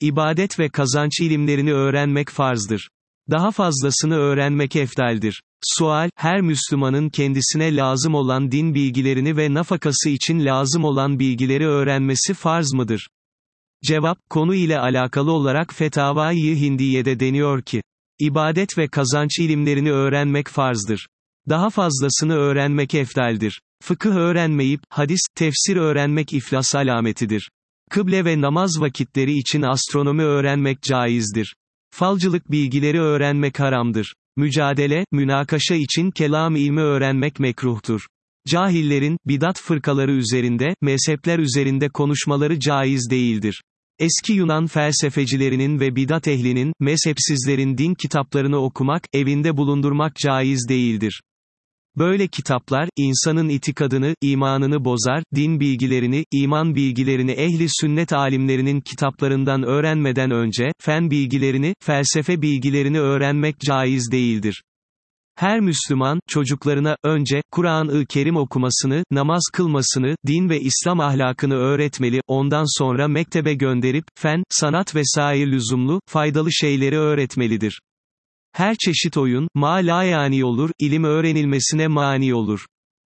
İbadet ve kazanç ilimlerini öğrenmek farzdır. Daha fazlasını öğrenmek efdaldir. Sual, her Müslümanın kendisine lazım olan din bilgilerini ve nafakası için lazım olan bilgileri öğrenmesi farz mıdır? Cevap, konu ile alakalı olarak Fetavai Hindiye'de deniyor ki, İbadet ve kazanç ilimlerini öğrenmek farzdır. Daha fazlasını öğrenmek efdaldir. Fıkıh öğrenmeyip, hadis, tefsir öğrenmek iflas alametidir. Kıble ve namaz vakitleri için astronomi öğrenmek caizdir. Falcılık bilgileri öğrenmek haramdır. Mücadele, münakaşa için kelam ilmi öğrenmek mekruhtur. Cahillerin, bidat fırkaları üzerinde, mezhepler üzerinde konuşmaları caiz değildir. Eski Yunan felsefecilerinin ve bidat ehlinin, mezhepsizlerin din kitaplarını okumak, evinde bulundurmak caiz değildir. Böyle kitaplar, insanın itikadını, imanını bozar, din bilgilerini, iman bilgilerini ehli sünnet alimlerinin kitaplarından öğrenmeden önce, fen bilgilerini, felsefe bilgilerini öğrenmek caiz değildir. Her Müslüman, çocuklarına, önce, Kur'an-ı Kerim okumasını, namaz kılmasını, din ve İslam ahlakını öğretmeli, ondan sonra mektebe gönderip, fen, sanat vesaire lüzumlu, faydalı şeyleri öğretmelidir. Her çeşit oyun, yani olur, ilim öğrenilmesine mani olur.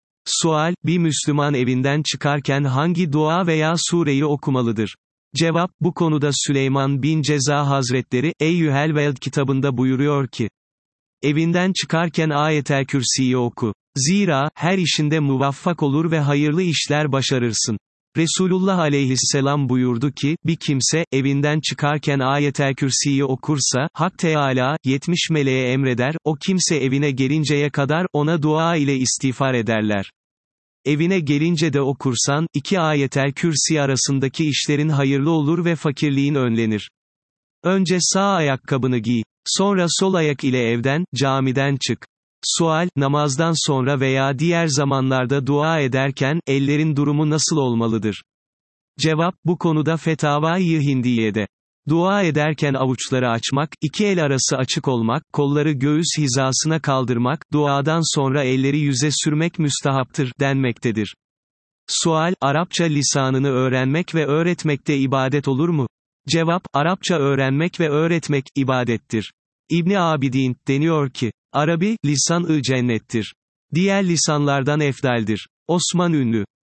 Sual, bir Müslüman evinden çıkarken hangi dua veya sureyi okumalıdır? Cevap, bu konuda Süleyman bin Ceza Hazretleri, Eyyühel Veld kitabında buyuruyor ki, evinden çıkarken Ayetel Kürsi'yi oku. Zira, her işinde muvaffak olur ve hayırlı işler başarırsın. Resulullah aleyhisselam buyurdu ki, bir kimse, evinden çıkarken Ayetel Kürsi'yi okursa, Hak Teâlâ, 70 meleğe emreder, o kimse evine gelinceye kadar, ona dua ile istiğfar ederler. Evine gelince de okursan, 2 Ayetel Kürsi arasındaki işlerin hayırlı olur ve fakirliğin önlenir. Önce sağ ayakkabını giy. Sonra sol ayak ile evden, camiden çık. Sual, namazdan sonra veya diğer zamanlarda dua ederken, ellerin durumu nasıl olmalıdır? Cevap, bu konuda Fetavai Hindiye'de. Dua ederken avuçları açmak, 2 el arası açık olmak, kolları göğüs hizasına kaldırmak, duadan sonra elleri yüze sürmek müstahaptır, denmektedir. Sual, Arapça lisanını öğrenmek ve öğretmekte ibadet olur mu? Cevap, Arapça öğrenmek ve öğretmek, ibadettir. İbni Abidin, deniyor ki, Arabi, lisan-ı cennettir. Diğer lisanlardan efdaldir. Osman Ünlü